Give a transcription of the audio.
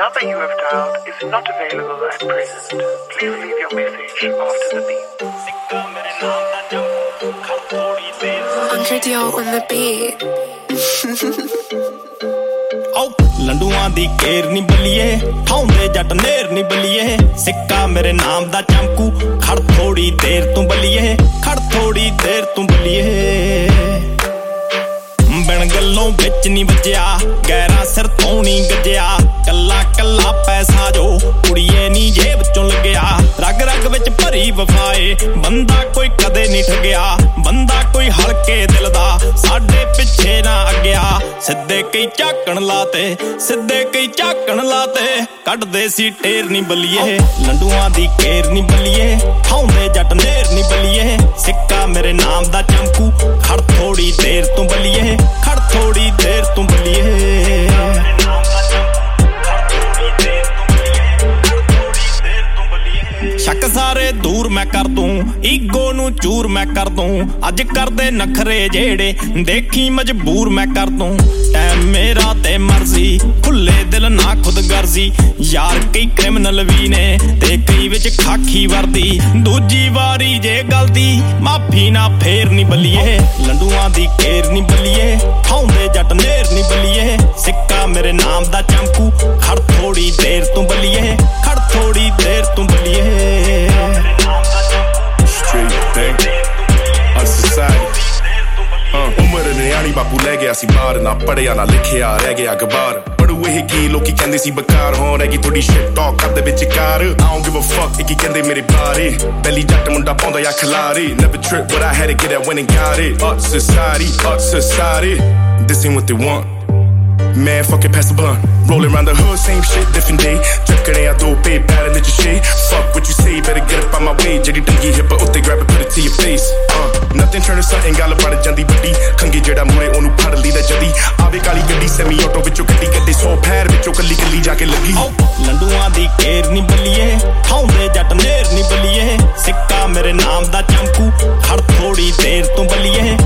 number you have dialed is not available at present. Please leave your message after the beep. Andre Dion on the beat. ਲੰਡੂਆਂ ਦੀ ਕੇਰ ਨੀ ਬਲੀਏ ਠਾਉਂਦੇ ਜੱਟ ਨੇਰ ਨੀ ਬਲੀਏ ਸਿੱਕਾ ਮੇਰੇ ਨਾਮ ਦਾ ਚਮਕੂ ਖੜ ਥੋੜੀ ਦੇਰ ਤੂੰ ਬਲੀਏ ਖੜ ਥੋੜੀ ਦੇਰ ਤੂੰ ਬਲੀਏ ਬਿਨ ਗੱਲੋਂ ਵਿੱਚ ਨੀ ਵੱਜਿਆ ਗੈਰਾਂ ਸਿਰ ਤੋਂ ਨੀ ਗੱਜਿਆ ਕੱਲਾ ਕੱਲਾ ਪੈਸਾ ਜੋ ਕੁੜੀਏ ਨੀ ਜੇਬ ਚੋਂ ਲੱਗਿਆ ਰਗ ਰਗ ਵਿੱਚ ਭਰੀ ਵਫਾਏ ਬੰਦਾ ਕੋਈ ਕਦੇ ਨੀ ਠੱਗਿਆ ਬੰਦਾ ਕੋਈ ਹਲਕੇ ਦਿਲ ਦਾ ਸਾਡੇ ਪਿੱਛੇ ਨਾ ਅੱਗਿਆ ਸਿੱਧੇ ਕਈ ਝਾਕਣ ਲਾਤੇ ਸਿੱਧੇ ਕਈ ਝਾਕਣ ਲਾਤੇ ਕੱਢਦੇ ਸੀ ਢੇਰ ਨੀ ਬਲੀਏ ਲੰਡੂਆਂ ਦੀ ਕੇਰ ਨੀ ਬਲੀਏ ਠਾਉਂਦੇ ਜੱਟ ਨੇਰ ਨੀ ਬਲੀਏ ਸਿੱਕਾ ਮੇਰੇ ਨਾਮ ਦਾ ਚਮਕੂ ਖੜ ਥੋੜੀ ਦੇਰ ਤੂੰ ਬਲੀਏ ਖੜ ਥੋੜੀ ਦੇਰ ਤੂੰ ਬਲੀਏ ਸ਼ੱਕ ਸਾਰੇ ਦੂਰ ਮੈਂ ਕਰ ਦੂੰ ਈਗੋ ਨੂੰ ਚੂਰ ਮੈਂ ਕਰ ਦੂੰ ਅੱਜ ਕਰਦੇ ਨਖਰੇ ਜਿਹੜੇ ਦੇਖੀ ਮਜਬੂਰ ਮੈਂ ਕਰ ਦੂੰ ਟਾਈਮ ਮੇਰਾ ਤੇ ਮਰਜ਼ੀ ਖੁੱਲੇ ਦਿਲ ਨਾ ਖੁਦ ਗਰਜ਼ੀ ਯਾਰ ਕਈ ਕ੍ਰਿਮੀਨਲ ਵੀ ਨੇ ਤੇ ਕਈ ਵਿੱਚ ਖਾਕੀ ਵਰਦੀ ਦੂਜੀ ਵਾਰੀ ਜੇ ਗਲਤੀ ਮਾਫੀ ਨਾ ਫੇਰ ਨੀ ਬਲੀਏ ਲੰਡੂਆਂ ਦੀ ਕੇਰ ਨੀ ਬਲੀਏ ਠਾਉਂਦੇ ਜੱਟ ਨੇਰ ਨੀ ਬਲੀਏ ਸਿੱਕਾ ਮੇਰੇ ਨਾਮ ਦਾ ਚਮਕੂ ਖੜ ਥੋੜੀ ਦੇਰ ਤੂੰ ਬਲੀਏ ਖੜ ਥੋੜੀ ਦੇਰ ਤੂੰ ਬਲੀਏ ਉਮਰ ਨਿਆਣੀ ਬਾਪੂ ਲੈ ਗਿਆ ਸੀ ਬਾਹਰ ਨਾ ਪੜਿਆ ਨਾ ਲਿਖਿਆ ਰਹਿ ਗਿਆ ਗਵਾਰ ਪੜੂ ਇਹ ਕੀ ਲੋਕੀ ਕਹਿੰਦੇ ਸੀ ਬਕਾਰ ਹੋ ਰਹਿ ਗਈ ਥੋੜੀ ਸ਼ਿਟ ਟਾਕ ਕਰਦੇ ਵਿੱਚ ਕਾਰ I don't give a fuck ਇਹ ਕੀ ਕਹਿੰਦੇ ਮੇਰੇ ਬਾਰੇ ਬੈਲੀ ਜੱਟ ਮੁੰਡਾ ਪਾਉਂਦਾ ਆ ਖਿਲਾਰੇ never trip but I had to get that when and got it up society this ain't what they want Man, fuck it, pass the blunt. Rolling around the hood, same shit, different day. Drinking I do big, bad and let your shade. Fuck what you say, better get up on my way. Jetty dingy hip, but they grab it, put it to your face. Nothing turn to something, gal about it, jandi buddy. Kangi jeda mure, onu padli da jadi. Aave kali gaddi, semi auto vichoo gaddi gaddi. So pad vichoo kalli kalli jaake lagi. ਲੰਡੂਆਂ ਦੀ ਕੇਰ ਨੀ ਬਲੀਏ ਠਾਉਂਦੇ ਜੱਟ ਨੇਰ ਨੀ ਬਲੀਏ ਸਿੱਕਾ ਮੇਰੇ ਨਾਮ ਦਾ ਚਮਕੂ ਖੜ ਥੋੜੀ ਦੇਰ ਤੂੰ ਬਲੀਏ